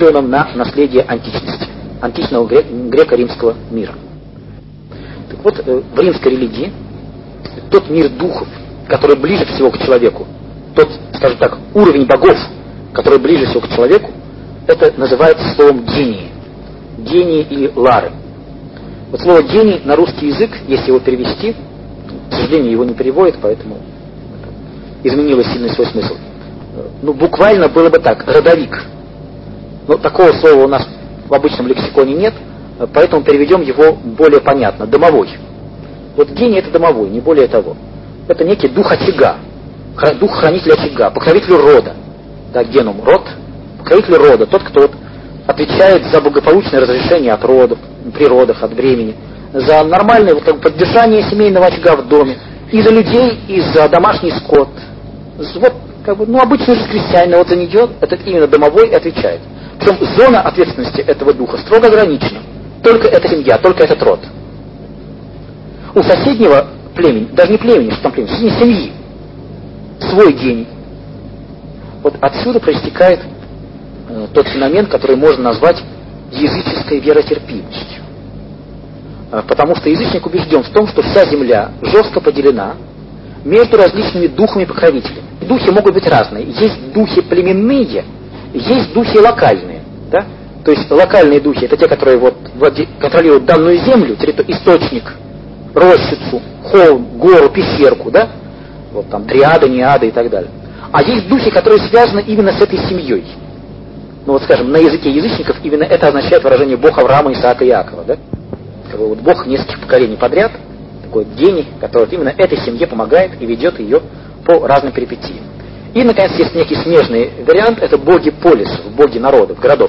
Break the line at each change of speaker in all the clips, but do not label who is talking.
на наследие античности, античного греко-римского мира. Так вот, в римской религии тот мир духов, который ближе всего к человеку, тот, скажем так, уровень богов, который ближе всего к человеку, это называется словом гении. Гении или лары. Вот слово гений на русский язык, если его перевести, к сожалению, его не переводят, поэтому изменилось сильно свой смысл. Ну, буквально было бы так, родовик. Но такого слова у нас в обычном лексиконе нет, поэтому переведем его более понятно. Домовой. Вот гений — это домовой, не более того. Это некий дух очага, дух хранителя очага, покровитель рода. Да, генум — род, покровитель рода, тот, кто вот отвечает за благополучное разрешение от родов, при родах, от бремени, за нормальное вот, поддержание семейного очага в доме, и за людей, и за домашний скот. Вот, как бы, ну, обычный же крестьянин, вот за нее этот именно домовой отвечает. Причем зона ответственности этого духа строго ограничена. Только эта семья, только этот род. У соседнего племени, даже не племени, что там племени, семьи, свой гений. Вот отсюда проистекает тот феномен, который можно назвать языческой веротерпимостью. Потому что язычник убежден в том, что вся земля жестко поделена между различными духами-покровителями. Духи могут быть разные. Есть духи племенные, есть духи локальные. Да? То есть локальные духи — это те, которые вот контролируют данную землю, источник, рощицу, холм, гору, пещерку, да? Вот там дриады, неады и так далее. А есть духи, которые связаны именно с этой семьей. Ну вот, скажем, на языке язычников именно это означает выражение Бог Авраама, Исаака и Иакова, да? Как бы вот Бог нескольких поколений подряд, такой гений, который вот именно этой семье помогает и ведет ее по разным перипетиям. И, наконец, есть некий смежный вариант, это боги полисов, боги народов, городов.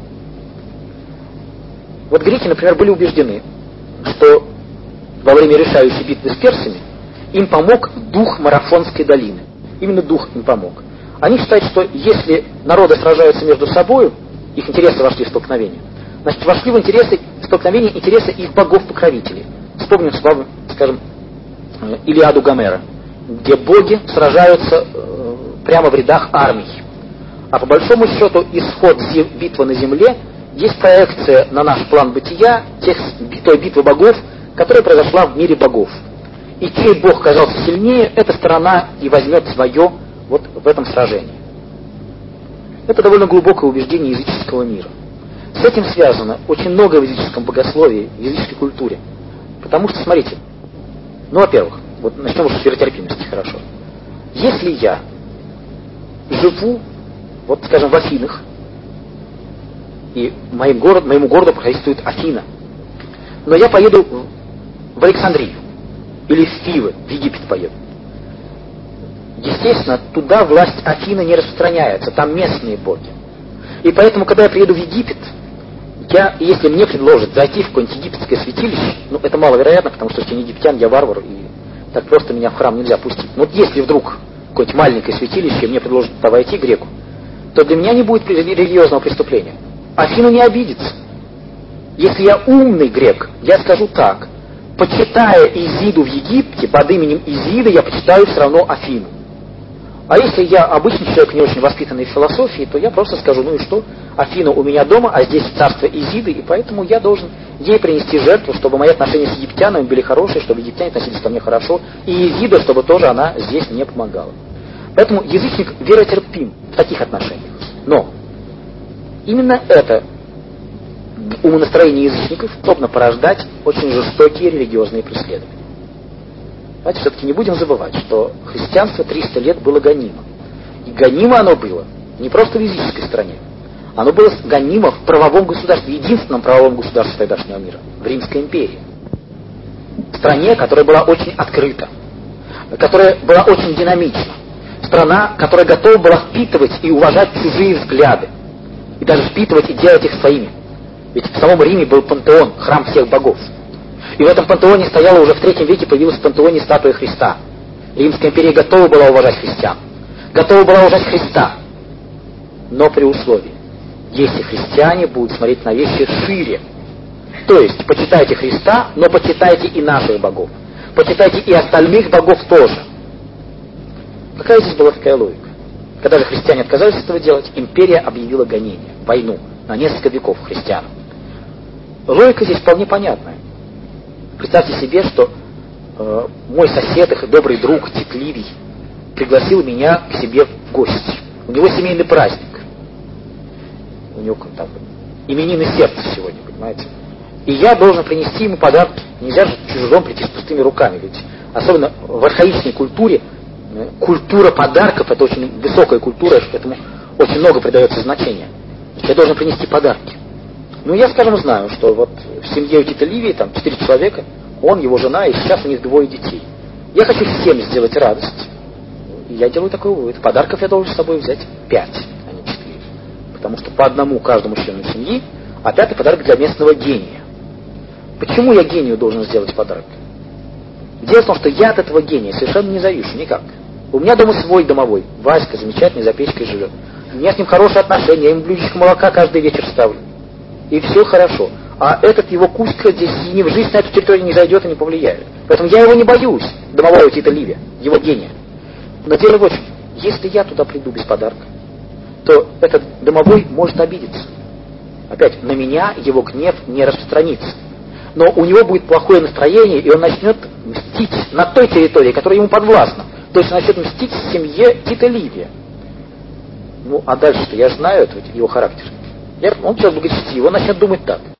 Вот греки, например, были убеждены, что во время решающей битвы с персами им помог дух Марафонской долины. Именно дух им помог. Они считают, что если народы сражаются между собой, их интересы вошли в столкновение, значит, вошли в столкновение интересы их богов-покровителей. Вспомним с вами, скажем, Илиаду Гомера, где боги сражаются прямо в рядах армий. А по большому счету исход битвы на земле есть проекция на наш план бытия той битвы богов, которая произошла в мире богов. И чей бог казался сильнее, эта сторона и возьмет свое вот в этом сражении. Это довольно глубокое убеждение языческого мира. С этим связано очень многое в языческом богословии, в языческой культуре. Потому что, смотрите, ну, во-первых, вот начнем уж с веротерпимости, хорошо. Если я живу, вот, скажем, в Афинах, и моему городу покровительствует Афина, но я поеду в Александрию, или в Фивы, в Египет поеду. Естественно, туда власть Афины не распространяется, там местные боги. И поэтому, когда я приеду в Египет, если мне предложат зайти в какое-нибудь египетское святилище, ну, это маловероятно, потому что я египтян, я варвар, и так просто меня в храм нельзя пустить. Но вот если вдруг какое-нибудь маленькое святилище, мне предложат туда войти греку, то для меня не будет религиозного преступления. Афина не обидится. Если я умный грек, я скажу так: почитая Изиду в Египте, под именем Изида я почитаю все равно Афину. А если я обычный человек, не очень воспитанный в философии, то я просто скажу: ну и что, Афина у меня дома, а здесь царство Изиды, и поэтому я должен ей принести жертву, чтобы мои отношения с египтянами были хорошие, чтобы египтяне относились ко мне хорошо, и Изида, чтобы тоже она здесь мне помогала. Поэтому язычник веротерпим в таких отношениях. Но именно это умонастроение язычников способно порождать очень жестокие религиозные преследования. Давайте все-таки не будем забывать, что христианство 300 лет было гонимо. И гонимо оно было не просто в языческой стране. Оно было гонимо в правовом государстве, единственном правовом государстве тогдашнего мира, в Римской империи. В стране, которая была очень открыта, которая была очень динамична. Страна, которая готова была впитывать и уважать чужие взгляды. И даже впитывать и делать их своими. Ведь в самом Риме был пантеон, храм всех богов. И в этом пантеоне стояла уже в 3 веке, появилась в пантеоне статуя Христа. Римская империя готова была уважать христиан. Готова была уважать Христа. Но при условии, если христиане будут смотреть на вещи шире. То есть, почитайте Христа, но почитайте и наших богов. Почитайте и остальных богов тоже. Какая здесь была такая логика? Когда же христиане отказались этого делать, империя объявила гонение, войну на несколько веков христианам. Логика здесь вполне понятная. Представьте себе, что мой сосед и добрый друг Тит Ливий пригласил меня к себе в гости. У него семейный праздник. У него там именины сердца сегодня, понимаете? И я должен принести ему подарки. Нельзя же чужом прийти с пустыми руками. Ведь особенно в архаичной культуре культура подарков — это очень высокая культура, этому очень много придается значения. Я должен принести подарки. Ну, я, скажем, знаю, что вот в семье у Тита Ливия там 4 человека, он, его жена, и сейчас у них 2 детей. Я хочу всем сделать радость. И я делаю такой вывод. Подарков я должен с собой взять 5, а не 4. Потому что по одному каждому члену семьи, а 5-й подарок для местного гения. Почему я гению должен сделать подарок? Дело в том, что я от этого гения совершенно не завишу никак. У меня дома свой домовой. Васька замечательный, за печкой живет. У меня с ним хорошие отношения, я ему блюдечко молока каждый вечер ставлю. И все хорошо. А этот его Кузька здесь ни в жизнь на эту территорию не зайдет и не повлияет. Поэтому я его не боюсь, домового Тита Ливия, его гения. Но дело в чем, если я туда приду без подарка, то этот домовой может обидеться. Опять, на меня его гнев не распространится. Но у него будет плохое настроение, и он начнет мстить на той территории, которая ему подвластна. То есть он начнет мстить семье Тита Ливия. Ну, а дальше-то я знаю его характер. Он человек благочестивый, он начнет думать так.